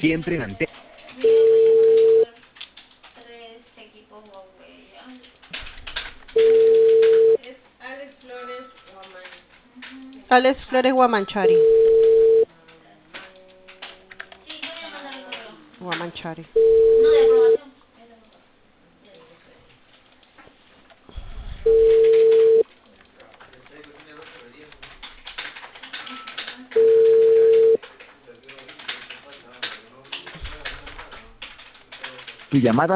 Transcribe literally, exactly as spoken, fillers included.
siempre en ante. Mira, pues yo voy a comprar tres equipos Huawei. Ay, Es Alex Flores Guamán. Alex Flores Guamanchari. sí, yo voy a mandar el correo. Guamanchari. No, de aprobación. Es de aprobación. Ya dije, espera. Tu llamada